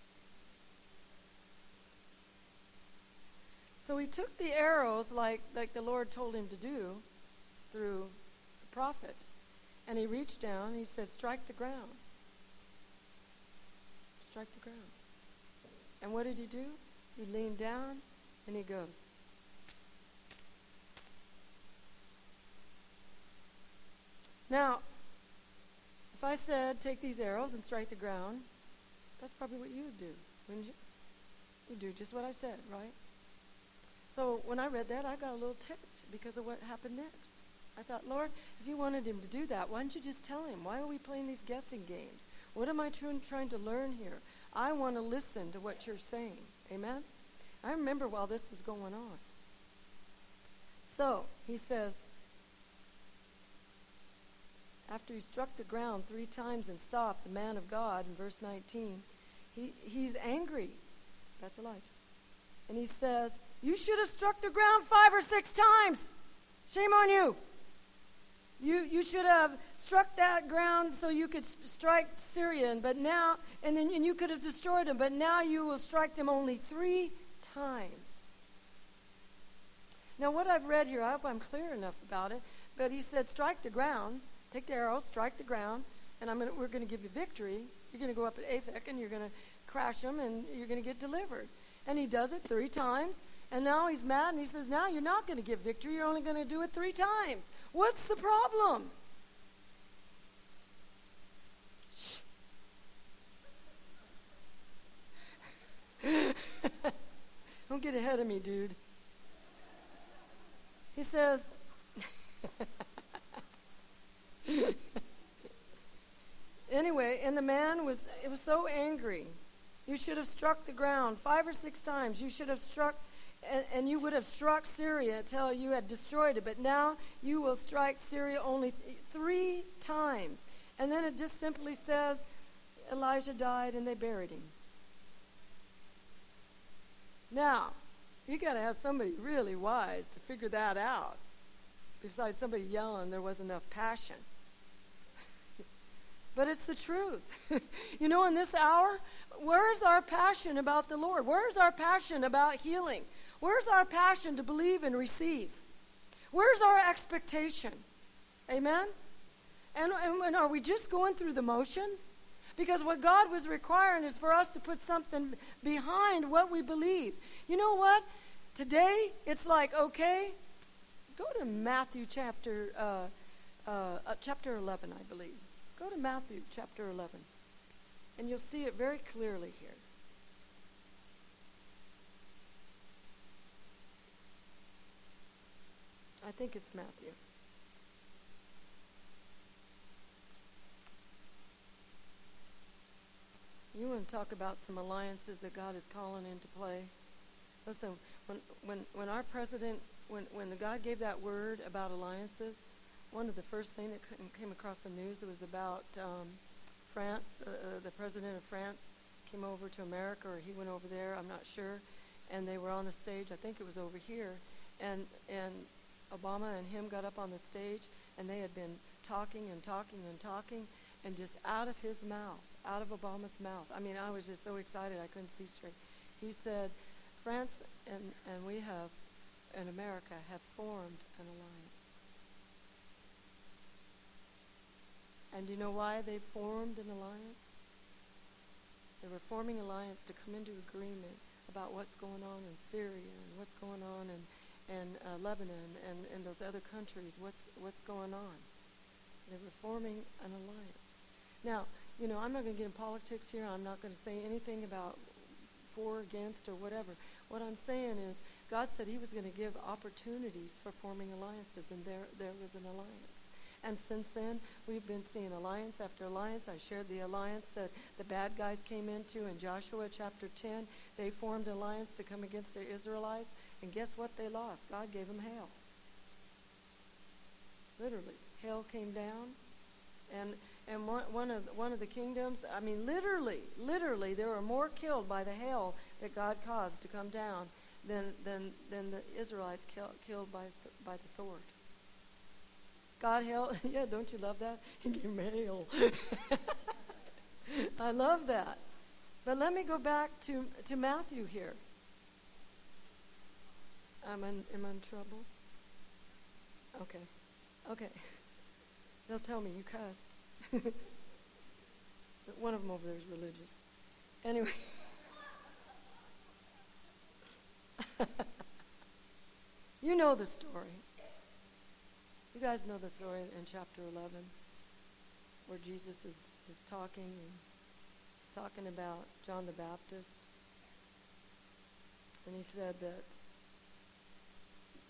So he took the arrows like the Lord told him to do through the prophet. And he reached down and he said, strike the ground. Strike the ground. And what did he do? He leaned down and he goes. Now, if I said, take these arrows and strike the ground, that's probably what you would do, wouldn't you? You'd do just what I said, right? So when I read that, I got a little ticked because of what happened next. I thought, Lord, if you wanted him to do that, why didn't you just tell him? Why are we playing these guessing games? What am I trying to learn here? I want to listen to what you're saying. Amen? I remember while this was going on. So, he says, after he struck the ground 3 times and stopped, the man of God, in verse 19, he's angry. That's Elijah. And he says, you should have struck the ground 5 or 6 times. Shame on you. You should have struck that ground so you could strike Syria, but now, and you could have destroyed them, but now you will strike them only 3 times. Now, what I've read here, I hope I'm clear enough about it, but he said, strike the ground, take the arrow, strike the ground, and we're going to give you victory. You're going to go up at Aphek, and you're going to crash them, and you're going to get delivered. And he does it 3 times. And now he's mad, and he says, now you're not going to get victory. You're only going to do it 3 times. What's the problem? Shh. Don't get ahead of me, dude. He says, anyway, and the man was so angry. You should have struck the ground 5 or 6 times. You should have struck... And you would have struck Syria until you had destroyed it. But now you will strike Syria only 3 times. And then it just simply says, Elijah died and they buried him. Now, you got to have somebody really wise to figure that out. Besides somebody yelling, there wasn't enough passion. But it's the truth. You know, in this hour, where's our passion about the Lord? Where's our passion about healing? Where's our passion to believe and receive? Where's our expectation? Amen? And are we just going through the motions? Because what God was requiring is for us to put something behind what we believe. You know what? Today, it's like, okay, go to Matthew chapter 11, I believe. Go to Matthew chapter 11, and you'll see it very clearly here. I think it's Matthew. You want to talk about some alliances that God is calling into play? Listen, when our president, when the God gave that word about alliances, one of the first things that came across the news, it was about France. The president of France came over to America, or he went over there, I'm not sure, and they were on the stage, I think it was over here, and Obama and him got up on the stage, and they had been talking and talking and talking, and just out of his mouth, out of Obama's mouth. I mean, I was just so excited I couldn't see straight. He said, France and we have, and America, have formed an alliance. And do you know why they formed an alliance? They were forming an alliance to come into agreement about what's going on in Syria and what's going on in Lebanon and those other countries, what's going on. They were forming an alliance. Now, you know, I'm not going to get in politics here. I'm not going to say anything about for, against, or whatever. What I'm saying is God said he was going to give opportunities for forming alliances, and there was an alliance. And since then, we've been seeing alliance after alliance. I shared the alliance that the bad guys came into in Joshua chapter 10. They formed an alliance to come against the Israelites. And guess what they lost? God gave them hail. Literally. Hail came down. And one of the kingdoms, I mean, literally, there were more killed by the hail that God caused to come down than the Israelites killed by the sword. God hail, yeah, don't you love that? He gave them hail. I love that. But let me go back to Matthew here. Am I in trouble? Okay. They'll tell me you cussed. But one of them over there is religious. Anyway. You know the story. You guys know the story in chapter 11 where Jesus is talking, and he's talking about John the Baptist. And he said that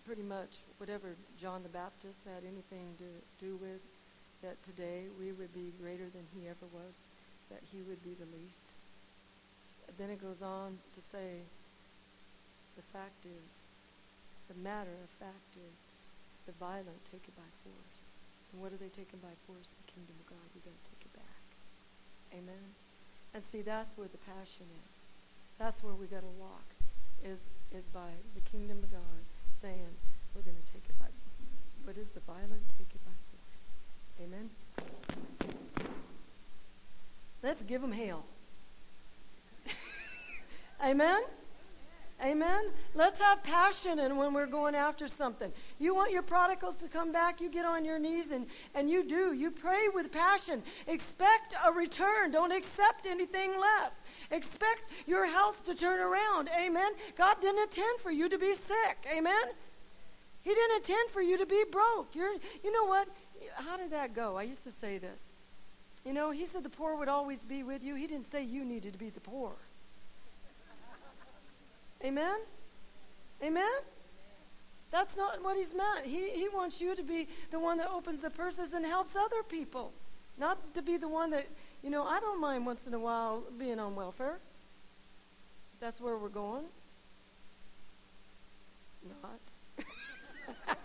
pretty much whatever John the Baptist had anything to do with, that today we would be greater than he ever was, that he would be the least. Then it goes on to say, the fact is, the matter of fact is, the violent take it by force. And what are they taking by force? The kingdom of God. We got to take it back. Amen. And see, that's where the passion is. That's where we got to walk, is by the kingdom of God saying, we're going to take it by, what is the violent? Take it by force. Amen. Let's give them hell. Amen. Amen. Let's have passion and when we're going after something. You want your prodigals to come back, you get on your knees and you do. You pray with passion. Expect a return. Don't accept anything less. Expect your health to turn around. Amen. God didn't intend for you to be sick. Amen. He didn't intend for you to be broke. You know what? How did that go? I used to say this. You know, he said the poor would always be with you. He didn't say you needed to be the poor. Amen? Amen? That's not what he's meant. He wants you to be the one that opens the purses and helps other people. Not to be the one that, you know, I don't mind once in a while being on welfare. That's where we're going. Not.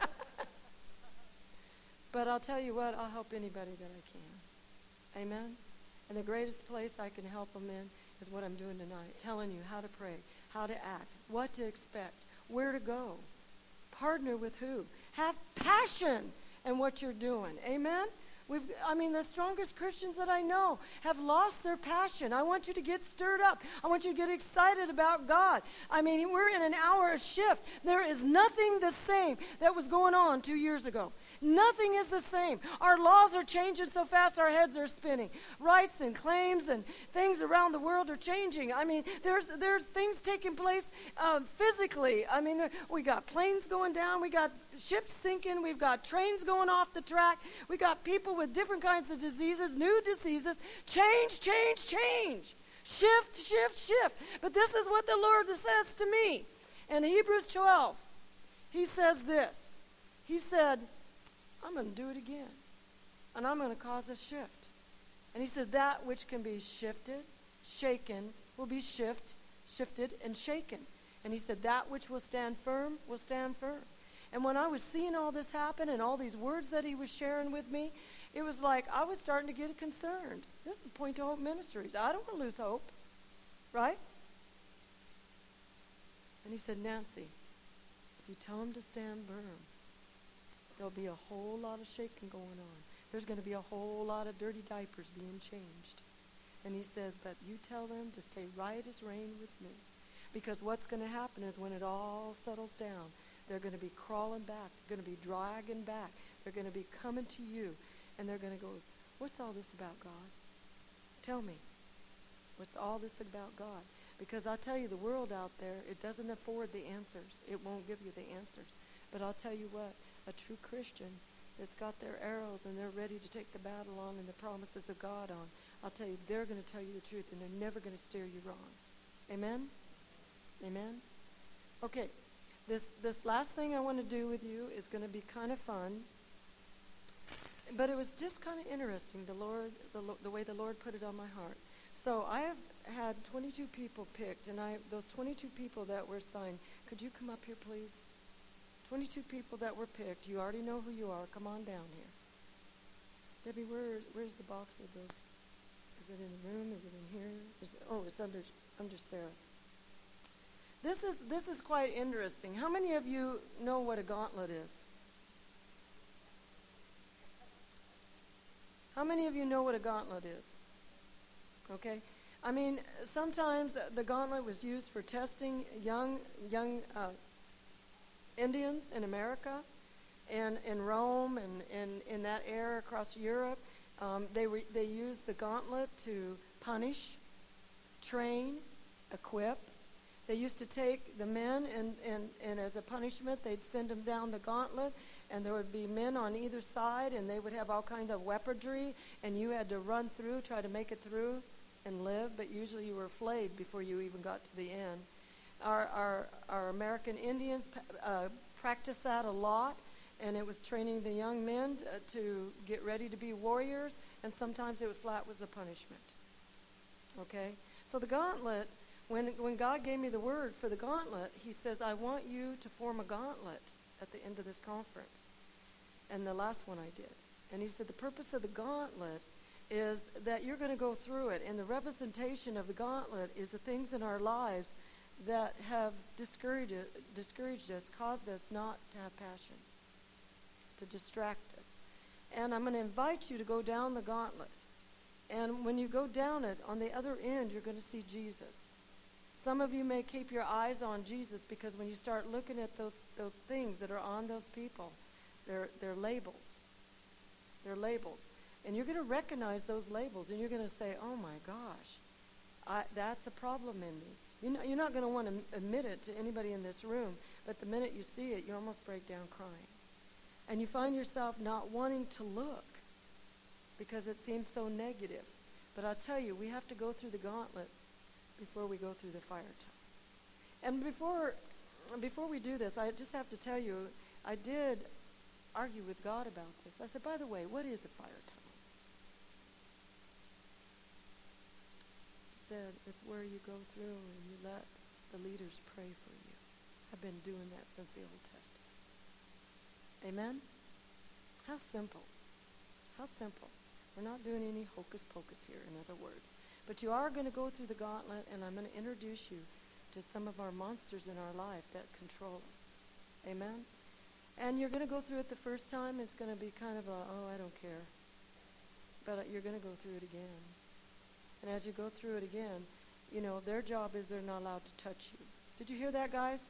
But I'll tell you what, I'll help anybody that I can. Amen? And the greatest place I can help them in is what I'm doing tonight. Telling you how to pray, how to act, what to expect, where to go. Partner with who? Have passion in what you're doing. Amen? The strongest Christians that I know have lost their passion. I want you to get stirred up. I want you to get excited about God. We're in an hour of shift. There is nothing the same that was going on 2 years ago. Nothing is the same. Our laws are changing so fast our heads are spinning. Rights and claims and things around the world are changing. There's things taking place physically. We got planes going down. We got ships sinking. We've got trains going off the track. We got people with different kinds of diseases, new diseases. Change, change, change. Shift, shift, shift. But this is what the Lord says to me. In Hebrews 12, he says this. He said, I'm going to do it again. And I'm going to cause a shift. And he said, that which can be shifted, shaken, will be shifted, and shaken. And he said, that which will stand firm, will stand firm. And when I was seeing all this happen and all these words that he was sharing with me, it was like I was starting to get concerned. This is the Point to Hope Ministries. I don't want to lose hope. Right? And he said, Nancy, if you tell them to stand firm, there'll be a whole lot of shaking going on. There's going to be a whole lot of dirty diapers being changed. And he says, but you tell them to stay right as rain with me. Because what's going to happen is when it all settles down, they're going to be crawling back. They're going to be dragging back. They're going to be coming to you. And they're going to go, what's all this about, God? Tell me. What's all this about God? Because I'll tell you, the world out there, it doesn't afford the answers. It won't give you the answers. But I'll tell you what, a true Christian that's got their arrows and they're ready to take the battle on and the promises of God on, I'll tell you, they're going to tell you the truth and they're never going to steer you wrong. Amen? Amen? Okay, this last thing I want to do with you is going to be kind of fun, but it was just kind of interesting, the way the Lord put it on my heart. So I have had 22 people picked, and those 22 people that were assigned, could you come up here, please? 22 people that were picked. You already know who you are. Come on down here. Debbie, where's the box of those? Is it in the room? Is it in here? It's under Sarah. This is quite interesting. How many of you know what a gauntlet is? How many of you know what a gauntlet is? Okay. Sometimes the gauntlet was used for testing young Indians in America and in Rome and in that era across Europe. They used the gauntlet to punish, train, equip. They used to take the men and as a punishment they'd send them down the gauntlet, and there would be men on either side, and they would have all kinds of weaponry, and you had to run through, try to make it through and live, but usually you were flayed before you even got to the end. Our American Indians practiced that a lot, and it was training the young men to get ready to be warriors, and sometimes it was a punishment. Okay? So the gauntlet, when God gave me the word for the gauntlet, he says, I want you to form a gauntlet at the end of this conference. And the last one I did. And he said the purpose of the gauntlet is that you're going to go through it. And the representation of the gauntlet is the things in our lives that have discouraged us, caused us not to have passion, to distract us. And I'm going to invite you to go down the gauntlet. And when you go down it, on the other end, you're going to see Jesus. Some of you may keep your eyes on Jesus, because when you start looking at those things that are on those people, they're labels. They're labels. And you're going to recognize those labels, and you're going to say, oh my gosh, that's a problem in me. You're not going to want to admit it to anybody in this room, but the minute you see it, you almost break down crying. And you find yourself not wanting to look because it seems so negative. But I'll tell you, we have to go through the gauntlet before we go through the fire tunnel. And before we do this, I just have to tell you, I did argue with God about this. I said, by the way, what is a fire tunnel? He said, it's where you go through and you let the leaders pray for you. I've been doing that since the Old Testament. Amen? How simple. How simple. We're not doing any hocus pocus here, in other words. But you are going to go through the gauntlet, and I'm going to introduce you to some of our monsters in our life that control us. Amen? And you're going to go through it the first time. It's going to be kind of I don't care. But you're going to go through it again. And as you go through it again, their job is they're not allowed to touch you. Did you hear that, guys?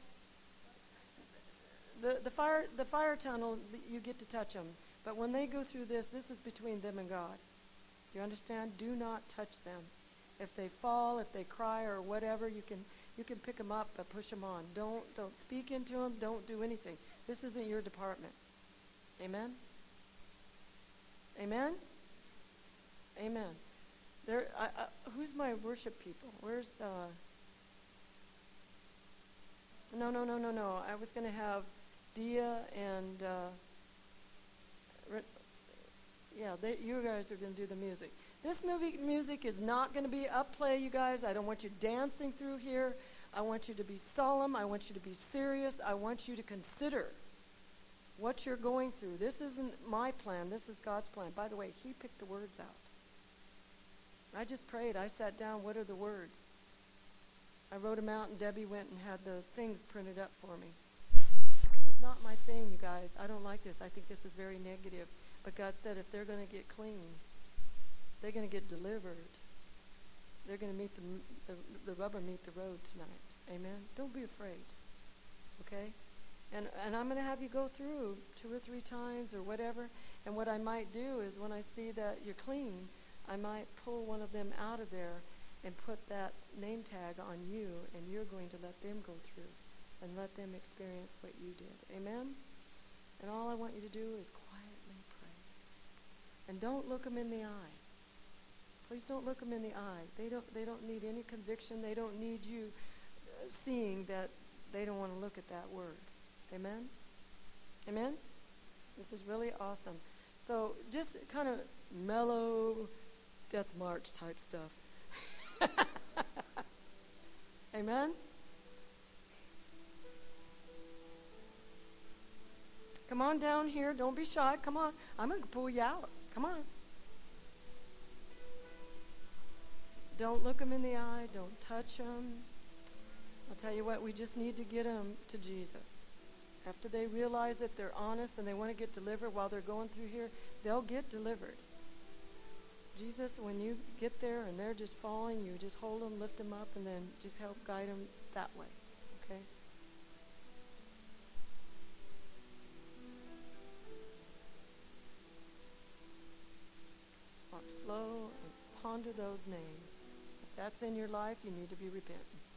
The fire tunnel, you get to touch them. But when they go through this is between them and God. Do you understand? Do not touch them. If they fall, if they cry or whatever, you can pick them up but push them on. Don't speak into them. Don't do anything. This isn't your department. Amen? Amen? Amen. Who's my worship people? Where's No. I was going to have Dia and you guys are going to do the music. This music is not going to be upplay, you guys. I don't want you dancing through here. I want you to be solemn. I want you to be serious. I want you to consider what you're going through. This isn't my plan. This is God's plan. By the way, he picked the words out. I just prayed. I sat down. What are the words? I wrote them out, and Debbie went and had the things printed up for me. This is not my thing, you guys. I don't like this. I think this is very negative. But God said if they're going to get clean, they're going to get delivered. They're going to meet the rubber meet the road tonight. Amen? Don't be afraid. Okay? And I'm going to have you go through 2 or 3 times or whatever. And what I might do is when I see that you're clean, I might pull one of them out of there and put that name tag on you, and you're going to let them go through and let them experience what you did. Amen? And all I want you to do is quietly pray. And don't look them in the eye. Please don't look them in the eye. They don't need any conviction. They don't need you seeing that they don't want to look at that word. Amen? Amen? This is really awesome. So just kind of mellow death march type stuff. Amen? Come on down here. Don't be shy. Come on. I'm going to pull you out. Come on. Don't look them in the eye. Don't touch them. I'll tell you what, we just need to get them to Jesus. After they realize that they're honest and they want to get delivered while they're going through here, they'll get delivered. Jesus, when you get there and they're just falling, you just hold them, lift them up, and then just help guide them that way. Okay? Walk slow and ponder those names. If that's in your life, you need to be repentant.